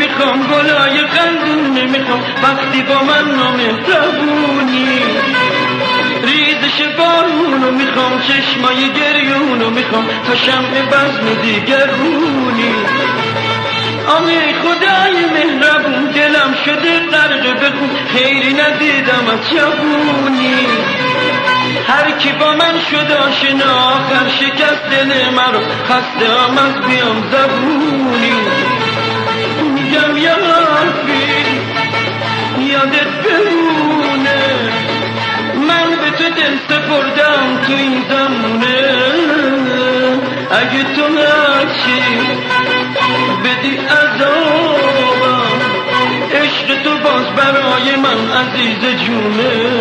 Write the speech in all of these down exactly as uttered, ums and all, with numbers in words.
میخوام گلای قندون نمیخوام وقتی با من نامهربونی ریزش بارونو میخوام چشمای گریونو میخوام تا شمع بزم دیگرونی آقای خدای مهربون دلم شده غرق به خون خیری ندیدم از جوونی هر کی با من شد آشنا آخر شکست دل مرا خسته هم از بیام زبونی میگم یا حرفی یادت بمونه من به تو دل سپردم تو این زمونه اگه تو نکشی بدی عذابم عشق تو باز برای من عزیز جونه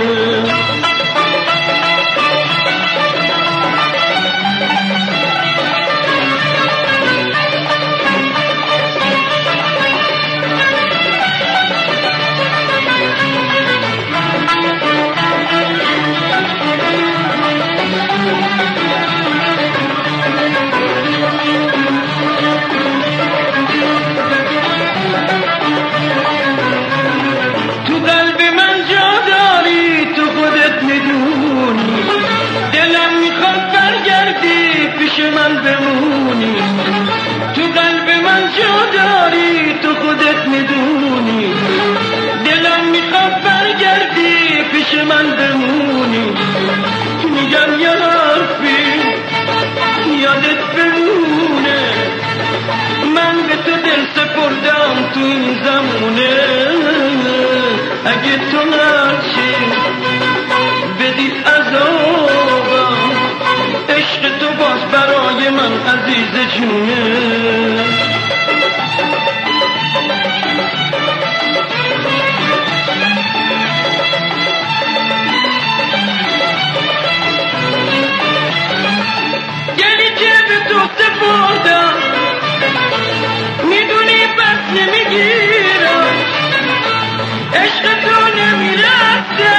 من بمونی تو قلب من جا داری تو خودت میدونی دلم میخواد برگردی پیش من بمونی میگم یه حرفی یادت بمونه من به تو دل سپردم تو این زمونه اگه تو نرشی بدی عذابم عشق تو باز برای من عزیز جونه گلی که به تو سپردم میدونی بس نمیگیرم عشق تو نمیرسه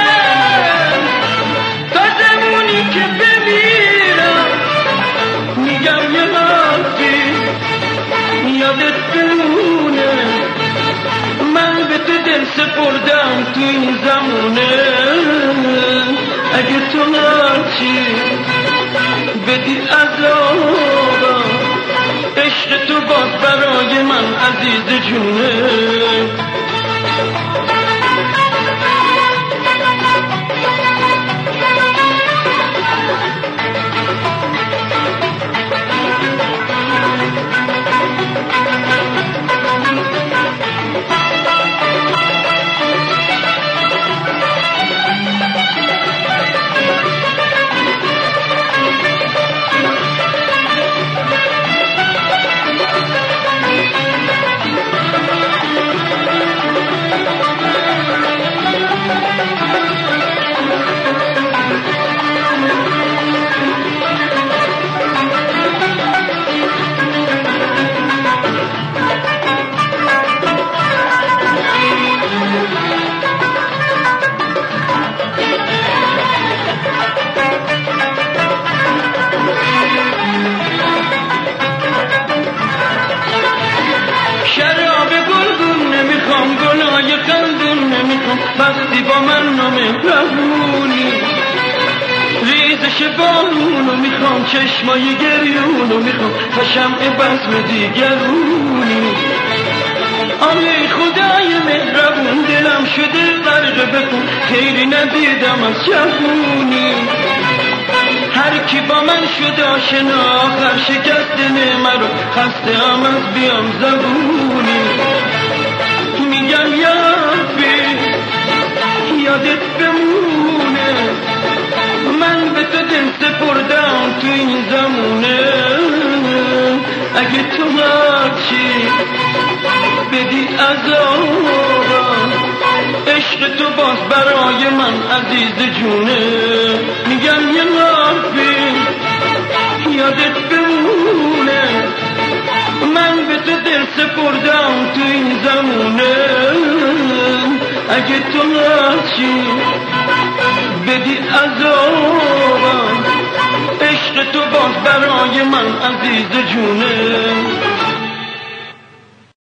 تا زمونی که بمیرم میگم یه حرفی یادت بمونه من به تو دل سپردم تو این زمونه اگه تو نرچی بدی عذابم عشق تو باز برای من عزیز جونه وقتی با من نامهربونی ریزش بارونو میخوام چشمای گریونو میخوام تا شمع بزم دیگرونی آقای خدای مهربون دلم شده غرق به خون خیری ندیدم از جوونی هر کی با من شد آشنا آخر شکست دل مرا خسته هم از بیام زبونی میگم یا حرفی یادت بمونه من به تو دل سپردم تو این زمونه اگه تو هرچی بدی عذابم عشق تو باز برای من عزیز جونه میگم یه حرفی یادت بمونه من به تو دل سپردم تو این زمونه اگه تو هرچی بدی عذابم عشق تو باز برای من عزیز جونه